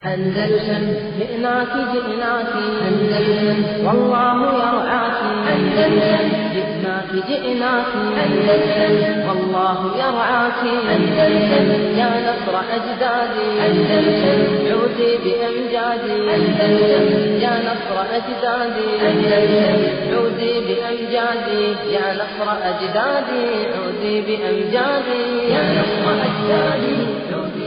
أندلسن جئناك جئناك أندلسن والله يرعاك أندلسن جئناك جئناك أندلسن والله يرعاك أندلسن يا نصر أجدادي أندلسن عودي بأمجادي أندلسن يا نصر أجدادي أندلسن عودي بأمجادي يا نصر أجدادي عودي بأمجادي يا نصر أجدادي عودي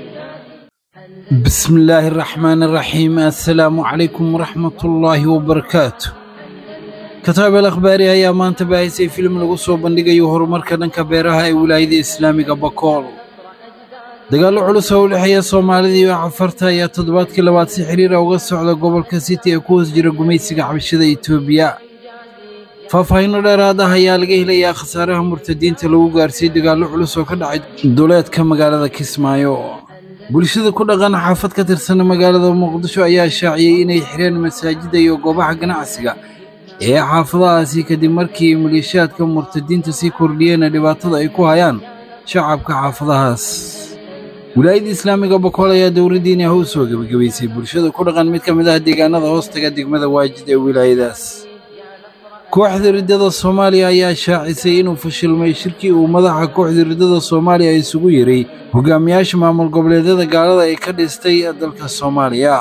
بسم الله الرحمن الرحيم. السلام عليكم ورحمة الله وبركاته. كتاب الأخبار يا مان تبعي فيلم القصة بندقة يهور مركزاً كبيرها ولاية إسلامي بكول دقالوا على سؤال حياة صومالي وعفرتها يا تضبط كلوات سحرية وقصة على قبل كسيتي أكوز جرى قميص عبشة إثيوبيا ففاين الإرادة هي لقيه ليا خسارها مرتدين تلو قارسي دقالوا على سوكر عد دولات كم قال ذا كسمايو bulshada ku dhaqan xaafad ka tirsan magaalada Muqdisho ayaa shaaciyay inay xireen masaajida iyo goobaha ganacsiga ee xaafadahaasi kadib markii maleeshiyaadka murtadiinta si kordhiyeen dhibaatada ay ku hayaan shacabka xaafadahaas. Wilaayada Islaamiga Bakool ayaa dowladdiina u soo gabagabaysay bulshada ku dhaqan mid ka mid ah deegaanada hoostaga degmada Waajid ee wilaayadaas. kooxda ridada Soomaaliya ayaa shaacisay inuu fashilmay shirkii uu madaxa kooxda ridada Soomaaliya isugu yeeray hogaamiyaasha maamul goboleedyada gaalada ay ka dhistay dalka Soomaaliya.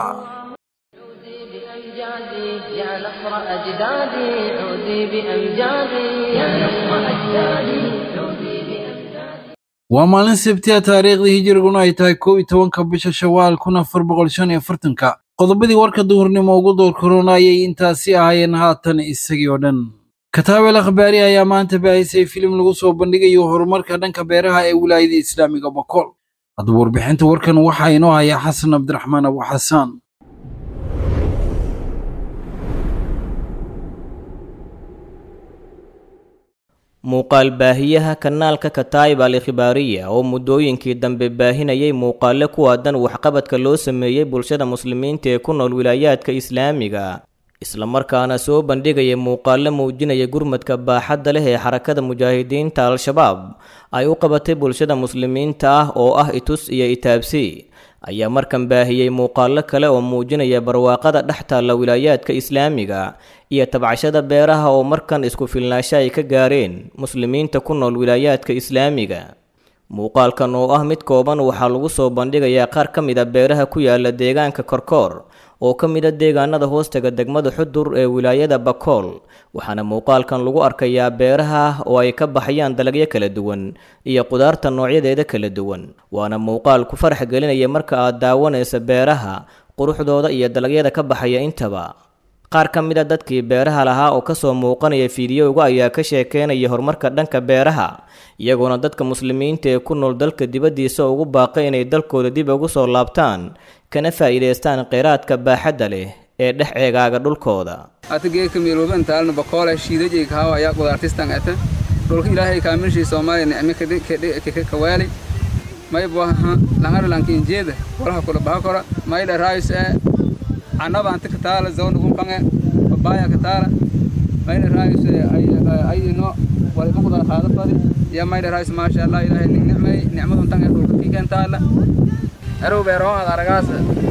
يا نصر أجدادي عودي بأمجادي يا نصر أجدادي عودي بأمجادي waa maalin Sabti taariikhdii hijriguna ay tahay 11 bisha Shawaal 1445 qodobadii warka duhurnimo ugu door koronayay intaasi ahaayeen haatan isagii oo dhan. Kataab al-Akhbaari ayaa maanta baahisay filim lagu soo bandhigayo horumarka dhanka beeraha ee wilaayada Islaamiga Bakool. Hadda warbixinta warkan waxa inoo haya Xasan Abdiraxmaan Abu Xasan. muuqaal baahiyaha kanaalka Kataib al-Ikhbaariya oo muddooyinkii dambe baahinayay muuqaale ku aadan waxqabadka loo sameeyay bulshada muslimiinta ee ku nool wilaayaadka Islaamiga isla markaana soo bandhigaya muuqaale muujinaya gurmadka baaxadda leh ee xarakada mujaahidiinta al-shabaab ay u qabatay bulshada muslimiinta ah oo ah itus iyo itaabsi ayaa markan baahiyay muuqaale kale oo muujinaya barwaaqada dhaxtaala wilaayaadka Islaamiga iyo tabcashada beeraha oo markan isku filnaansho ay ka gaareen muslimiinta ku nool wilaayaadka Islaamiga. muuqaalkan oo ah mid kooban waxaa lagu soo bandhigayaa qaar ka mid ah beeraha ku yaala deegaanka Korkoor oo ka mid ah deegaanada hoostaga degmada Xudur ee wilaayada Bakool waxaana muuqaalkan lagu arkayaa beeraha oo ay ka baxayaan dalagyo kala duwan iyo qudaarta noocyadeeda kala duwan waana muuqaal ku farx gelinaya marka aad daawanayso beeraha quruxdooda iyo dalagyada ka baxaya intaba. qaar ka mid ah dadkii beeraha lahaa oo ka soo muuqanaya fiidiyowga ayaa ka sheekeynaya horumarka dhanka beeraha iyagoona dadka muslimiinta ee ku nool dalka dibaddiisa ugu baaqay inay dalkooda dib ugu soo laabtaan kana faa'iideystaan kheyraadka baaxadda leh ee dhex eegaaga dhulkooda. atagee kamiilooban taalna Bakool shiidajay ka hawa ayaa qudaartistan ata dhulka Ilaahay ka aaminshi Soomaaliya nicmo ka kawaali may baaha langar lankiin jeeda walaha kula baakora may la raayis anaba anta ka taala zone ugu kange babaya ka taala may la raayis ay no wala ku qodar qaada fadi ya may la raayis ma sha Allah Ilaahay nicmadu tan ee dhulka ki kan taala arow beero aad aragaas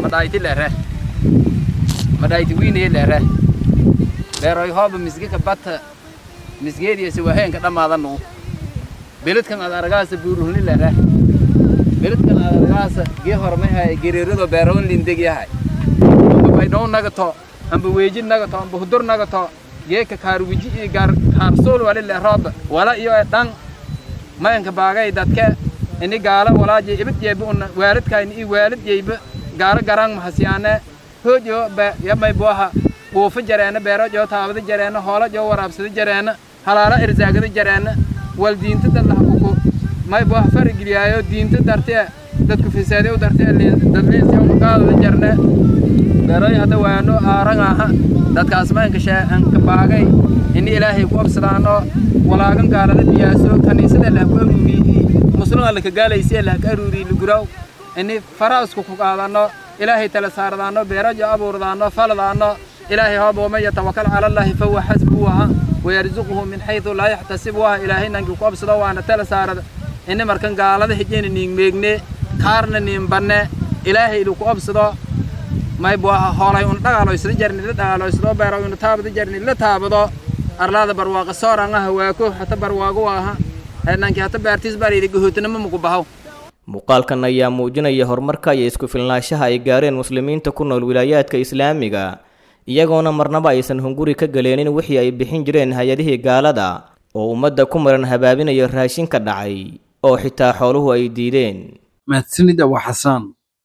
madayti wiinay leeyahay beero hoob misgiga bata misgeediisa waxeen ka dhamaadano beledkan aad aragaas buuruhni leeyahay beledkan aad aragaas gee hormahay gereerado beeroon lindeg yahay bay doon nagato amba weejin nagato amba hudur nagato geeka kaarwiji iyo gaar sool wala la roob wala iyo dhan maanka baagay dadka ini gaala walaaji ibad yeeb un waalidkayni iyo waalid yeeb gaara garang mahasiyaane hoojo ba yamay booha buufa jareena beero joo taabada jareena hoola joo waraabsada jareena halaala irzaagada jareena wal diinta dadlaha may booha farigiliyaayo diinta dartee dadku fiisadeeyo dartee dadlees oo qaadada jarne beeray hada waano arangaha dadkaas maanka shaan ka baagay ini Ilaahay ku absadaano walaagan gaalada biyaaso kaniisada la ku aruuriyay muslimaan la ka gaalaysi la ka aruuriyay luguraw ini faraasku ku qaadano Ilaahay tala saaradaano beerajo abuurdaano faladaano Ilaahay hoobo ma yatawakkal ala Allah fa huwa hasbuha wa yarzuquhu min haythu la yahtasib wa Ilaahay nanki ku absado waana tala saarada ini markan gaalada hijeen nin meegne kaarna nin banne ilaahay inuu ku obsado may buu hoolay un dhagaaloysada jarni la dhagaaloysado beero inuu taabada jarni la taabado arlaada barwaaqa sooran ah waako hata barwaago aha heenankii hata beertiis bariida guhootinimo muku bahaw muuqaalkan ayaa muujinaya horumarka iyo isku filnaanshaha ay gaareen muslimiinta ku nool wilaayaadka islaamiga iyagoona marnaba aysan hunguri ka galeenin wixii ay bixin jireen hay-adihii gaalada oo ummadda ku maran habaabinaya raashin ka dhacay oo xitaa xooluhu ay diideen mahadsanid Abu Xasaan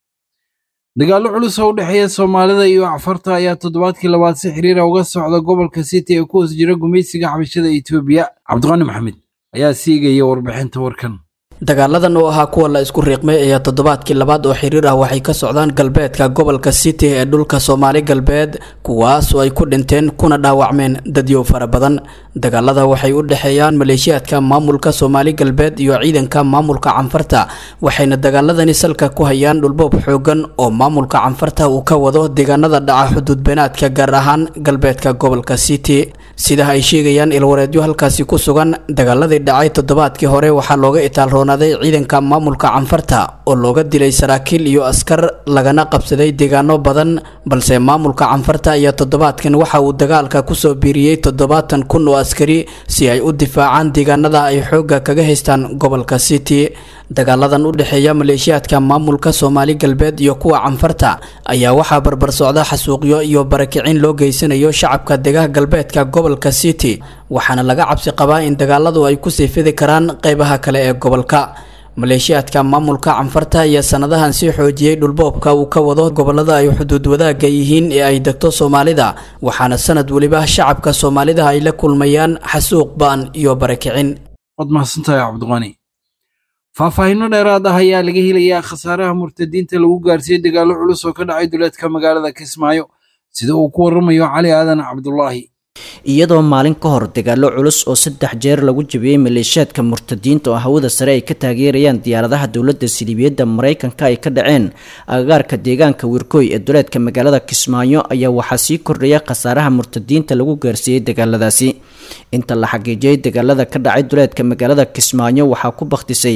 dagaallo culus oo u dhexeeya Soomaalida iyo Cafarta ayaa toddobaadkii labaad si xiriir ah uga socda gobolka City ee ku hoos jira gumaysiga xabashada Itoobiya Cabdiqani Maxamed ayaa siigaya warbixinta warkan dagaaladan oo ahaa kuwa la isku riiqmay ayaa toddobaadkii labaad oo xiriir ah waxay ka socdaan galbeedka gobolka City ee dhulka Soomaali galbeed kuwaas oo ay ku dhinteen kuna dhaawacmeen dadyo fara badan dagaalada waxay u dhaxeeyaan maleeshiyaadka maamulka Soomaali galbeed iyo ciidanka maamulka Canfarta waxayna dagaaladani salka ku hayaan dhulboob xoogan oo maamulka Canfarta uu ka wado deegaanada dhaca xuduud beenaadka gaar ahaan galbeedka gobolka City sida ay sheegayaan ilwareedyo halkaasi ku sugan dagaaladii dhacay toddobaadkii hore waxaa looga itaalroonaaday ciidanka maamulka Canfarta oo looga dilay saraakiil iyo askar lagana qabsaday deegaano badan balse maamulka Canfarta ayaa toddobaadkan waxa uu dagaalka ku soo biiriyay 70,000 oo askari si ay u difaacaan deegaanada ay xooga kaga haystaan gobolka City dagaaladan u dhaxeeya maleeshiyaadka maamulka Soomaali galbeed iyo kuwa Canfarta ayaa waxa barbar socda xasuuqyo iyo barakicin loo geysanayo shacabka deegaanka galbeedka gobolka City waxaana laga cabsi qabaa in dagaaladu ay ku sii fidi karaan qaybaha kale ee gobolka maleeshiyaadka maamulka Canfarta ayaa sanadahan si xoojiyay dhulboobka uu ka wado gobolada ay xuduud wadaaga yihiin ee ay degto Soomaalida waxaana sanad waliba shacabka Soomaalida ay la kulmayaan xasuuq baan iyo barakicin wadmaasantay Cabdiqani faahfaahinno dheeraad ah ayaa laga helayaa khasaaraha murtadiinta lagu gaarsiiyay dagaallo culus oo ka dhacay duleedka magaalada Kismaayo sida uu ku waramayo Cali Aadan Cabdullaahi iyadoo maalin ka hor dagaallo culus oo 3 jeer lagu jabiyay maleeshiyaadka murtadiinta oo hawada sare ay ka taageerayaan diyaaradaha dawladda Silibiyada Mareykanka ay ka dhaceen agagaarka deegaanka Wirkoy ee duleedka magaalada Kismaayo ayaa waxaa sii kordhaya khasaaraha murtadiinta lagu gaarsiiyay dagaaladaasi inta la xaqiijiyay dagaalada ka dhacay duleedka magaalada Kismaayo waxaa ku baqtisay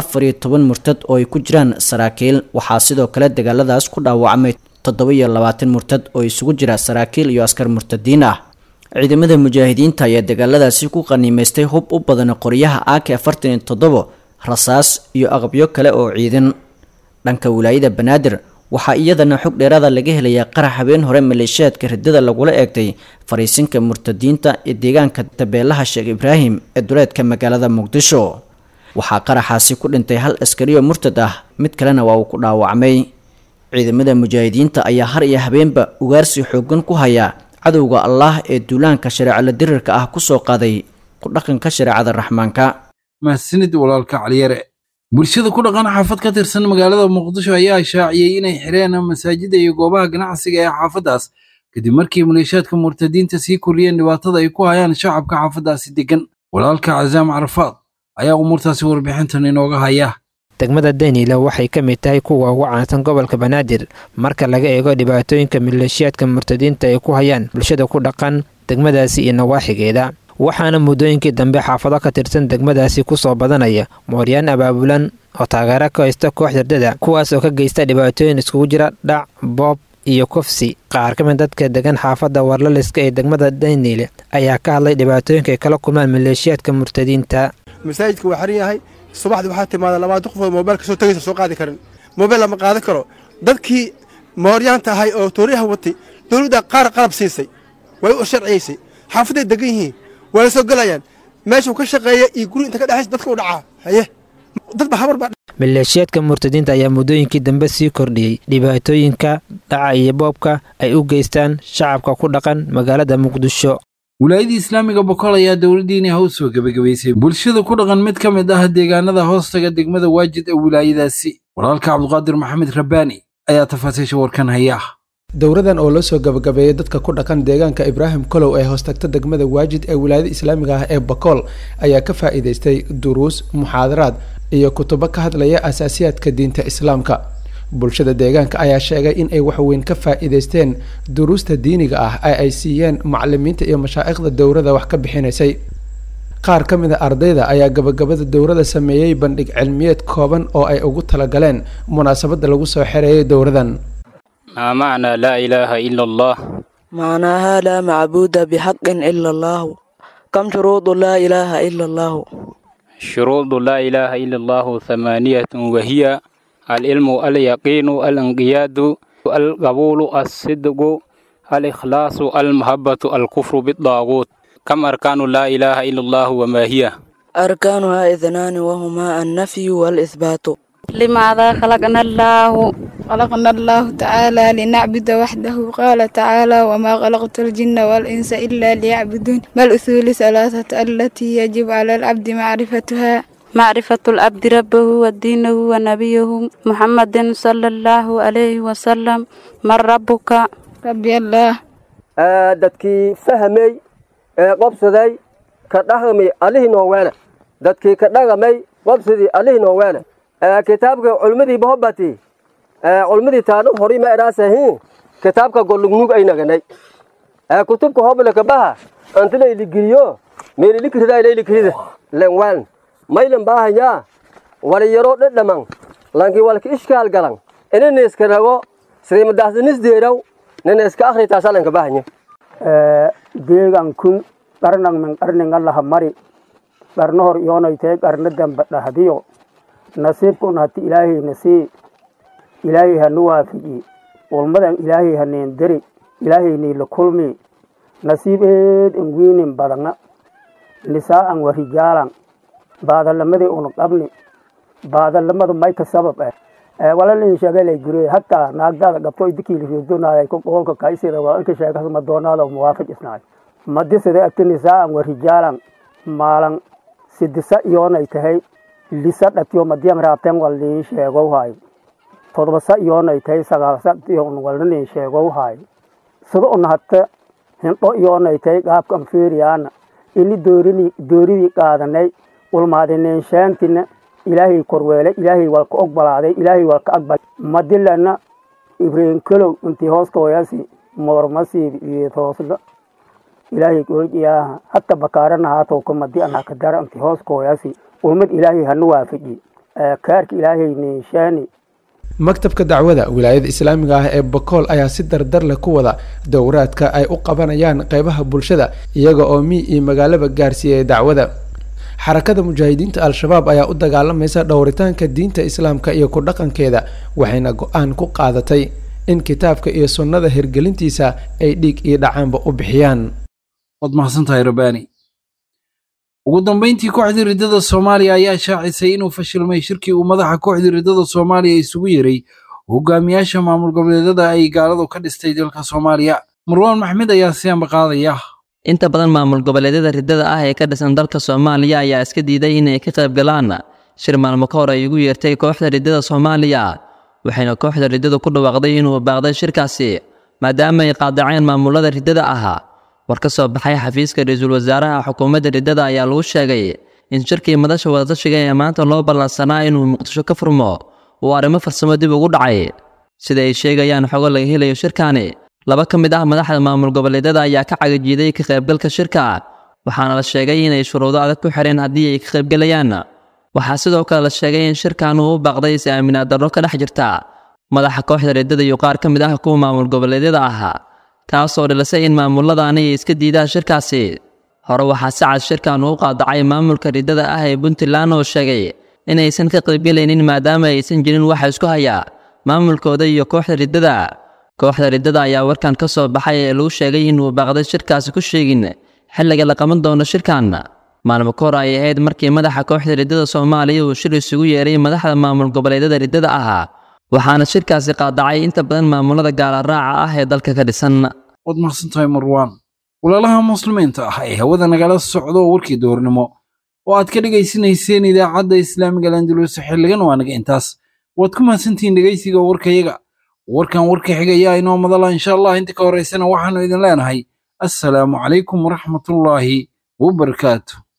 14 murtad oo ay ku jiraan saraakiil waxaa sidoo kale dagaaladaas ku dhaawacmay 27 murtad oo isugu jira saraakiil iyo askar murtadiin ah ciidamada mujaahidiinta ayaa dagaaladaasi ku qaniimaystay hub u badan qoryaha AK-47 rasaas iyo aqabyo kale oo ciidan dhanka wilaayada Banaadir waxaa iyadana xog dheeraad ah laga helayaa qarax habeen hore maleeshiyaadka ridada lagula eegtay fariisinka murtadiinta ee deegaanka Tabeelaha Sheekh Ibraahim ee duleedka magaalada Muqdisho waxaa qaraxaasi ku dhintay hal askari oo murtad ah mid kalena waa uu ku dhaawacmay ciidamada mujaahidiinta ayaa har iyo habeenba ugaarsi xoogan ku haya cadowga Allah ee duulaanka shariicada dirirka ah ku soo qaaday ku dhaqanka shariicada Raxmaanka mahadsanid walaalka Caliyare bulshada ku dhaqan xaafad ka tirsan magaalada Muqdisho ayaa shaaciyay inay xireen masaajida iyo goobaha ganacsiga ee xaafadaas kadib markii maleeshiyaadka murtadiinta sii koriyeen dhibaatada ay ku hayaan shacabka xaafadaasi degan walaalka Cazaam Carafaad ayaa umurtaasi warbixintan inooga haya degmada Daynile waxay ka mid tahay kuwa ugu caansan gobolka Banaadir marka laga eego dhibaatooyinka maleeshiyaadka murtadiinta ay ku hayaan bulshada ku dhaqan degmadaasi iyo nawaaxigeeda waxaana muddooyinkii dambe xaafado ka tirsan degmadaasi ku soo badanaya mooryaan abaabulan oo taageero ka haysta koox dardada kuwaas oo ka geysta dhibaatooyin iskugu jira dhac boob iyo kufsi qaar ka mid dadka degan xaafadda Warlaliska ee degmada Daynile ayaa ka hadlay dhibaatooyinka ay kala kulmaan maleeshiyaadka murtadiinta masaajidku waa xiran yahay subaxdii waxaa timaada 20 qof oo moobilka soo tagaysa soo qaadi karin moobil lama qaadan karo dadkii mooryaanta ahay oo tooriyaha watay dawladda qaar qalab siisay way u sharciyeysay xaafaday degan yihiin way soo galayaan meesha uu ka shaqeeyo iyo guri inta ka dhaxaysa dadka u dhacaa haye dadba habar ba maleeshiyaadka murtadiinta ayaa muddooyinkii dambe sii kordhiyay dhibaatooyinka dhaca iyo boobka ay u geystaan shacabka ku dhaqan magaalada Muqdisho wilaayada islaamiga Boqol ayaa dawladdiina hoos soo gabagabaysay bulshada ku dhaqan mid ka mid ah deegaanada hoostaga degmada Waajid ee wilaayadaasi walaalka Cabdiqaadir Maxamed Rabbaani ayaa tafaasiisha warkan haya dowradan oo loo soo gabagabeeyay dadka ku dhaqan deegaanka Ibraahim Kolow ee hoostagta degmada Waajid ee wilaayada islaamiga ah ee Boqol ayaa ka faa'iideystay duruus muxaadaraad iyo kutubo ka hadlaya asaasiyaadka diinta islaamka bulshada deegaanka ayaa sheegay in ay wax weyn ka faa'iideysteen duruusta diiniga ah ay siiyeen macallimiinta iyo mashaayikhda dowrada wax ka bixinaysay qaar ka mid a ardayda ayaa gabagabada dowrada sameeyey bandhig cilmiyeed kooban oo ay ugu talagaleen munaasabada lagu soo xereeyay dowradan. ما معنى لا إله إلا الله؟ معناها لا معبود بحق إلا الله. كم شروط لا إله إلا الله؟ شروط لا إله إلا الله 8 وهي العلم اليقين الانقياد القبول الصدق الإخلاص المحبة الكفر بالطاغوت. كم أركان لا إله إلا الله وما هي؟ أركانها 2 وهما النفي والإثبات. لماذا خلقنا الله؟ خلقنا الله تعالى لنعبد وحده. قال تعالى وما خلقت الجن والإنس إلا ليعبدون. ما الأصول 3 التي يجب على العبد معرفتها؟ معرفة العبد ربه ودينه ونبيه محمد صلى الله عليه وسلم. من ربك؟ ربي الله. dadkii fahmay qabsaday ka dhaqmay alihi nooweena dadkii ka dhaqmay qabsadii alihi nooweena kitaabka culmadii bahobati culmadii taano hori ma iraasahin kitaabka gollugnug ay naganay kutubka hobla ka baha antila iligiliyo meel ilikirida ilay ilikirida lenwan maylan baahaya wala yaro dhadhaman lanki walki iskaal galan inanees ka rago sidii madaasnis deeraw nanees ka akhri taasalan ka baahanya deegan kun qarnang man qarning Allah mari qarnoor yoonay tay qarnadan badahadiyo nasiibkuna hati ilaahay nasiib ilaahay hanu waafiqi ulmadan ilaahay haneen dari ilaahay ni la kulmi nasiibeed in wiinin badana nisaan wa rijaalan baadalamada uu qabni baadalamada may ka sabab wala in sheegalay guree hatta naagada qabto idikii ridoonay ko qolka kaysida waa in ka sheegay ma doonaado muwaafaq isnaay madisada aknisaan wa rijaalan maalan sidisa yoonay tahay lisa dhatiyo madiyam raabteen wali sheego hay todobasa yoonay tahay sagaalsa yoon walna sheego hay sida una hatta hendo yoonay tahay qaabkan fiiriyana ini doorini qaadanay ulmaadineen shaantina ilaahay korweele ilaahay walka ogbalaaday ilaahay walka aqbal madilana ibrahim kalow intii hoos ka wayasi moormasi iyo toosda ilaahay qorjiya hatta bakaarana haato kuma di ana ka dar intii hoos ka wayasi ulmad ilaahay hanu waafiqi kaarka ilaahay niishaani. maktabka dacwada wilaayada islaamiga ah ee Bakool ayaa si dardar leh ku wada dowraadka ay u qabanayaan qaybaha bulshada iyaga oo iyo magaalaba gaarsiiyay dacwada. xarakada mujaahidiinta al-shabaab ayaa u dagaalamaysa dhowritaanka diinta islaamka iyo ku dhaqankeeda waxayna go'aan ku qaadatay in kitaabka iyo sunnada hirgelintiisa ay dhiig iyo dhacaanba u bixiyaan. wad mahadsantahay Rabbaani. ugu dambeyntii kooxda ridada Soomaaliya ayaa shaacisay inuu fashilmay shirkii uu madaxa kooxda ridada Soomaaliya isugu yeeray hogaamiyaasha maamul goboleedyada ay gaaladu ka dhistay dalka Soomaaliya. Marwaan Maxmed ayaa siyaamba qaadaya. inta badan maamul goboleedyada ridada ah ee ka dhisan dalka Soomaaliya ayaa iska diiday inay ka qayb galaan shir maalmo ka hor ay ugu yeertay kooxda ridada Soomaaliya waxayna kooxda ridada ku dhawaaqday inuu baaqday shirkaasi maadaama ay qaadaceen maamulada ridada ah. war ka soo baxay xafiiska ra'iisul wasaaraha xukuumadda ridada ayaa lagu sheegay in shirkii madasha wadatashiga ee maanta loo ballansanaa inuu Muqdisho ka furmo oo arrimo farsamo dib ugu dhacay sida ay sheegayaan xogo laga helayo shirkaani. laba ka mid ah madaxda maamul goboleedyada ayaa ka cagajiiday ka qaybgalka shirka waxaana la sheegay inay shuruudo adag ku xireen haddii ay ka qaybgalayaan. waxaa sidoo kale la sheegay in shirkan uu baaqday si aaminaad darro ka dhex jirta madaxa kooxda ridada iyo qaar ka mid ah kuwa maamul goboleedyada ah taasoo dhilisay in maamuladaani ay iska diidaan shirkaasi. hore waxaa si cad shirkan uu qaadacay maamulka ridada ah ee Puntland oo sheegay inaysan ka qaybgalaynin maadaama aysan jirin wax isku haya maamulkooda iyo kooxda ridada. kooxda ridada ayaa warkan ka soo baxay ee lagu sheegay inuu baaqday shirkaasi ku sheegin xilliga la qaban doono shirkan. maalmo ka hor ay ahayd markii madaxa kooxda ridada Soomaaliya uu shir isugu yeeray madaxda maamul goboleedyada ridada ah waxaana shirkaasi qaadacay inta badan maamulada gaala raaca ah ee dalka ka dhisan. wad mahadsantahay Marwaan. walaalaha muslimiinta ah ee hawada nagala socdo warkii doornimo oo aad ka dhageysanayseen idaacadda Islaamiga Andalus xilligan waa naga intaas. waad ku mahadsantihiin dhageysiga warkayaga. warkan warka xigaya inoo madala insha Allah inta ka horeysana waxaanu idin leenahay assalaamu calaykum waraxmatullaahi wabarakaatuh.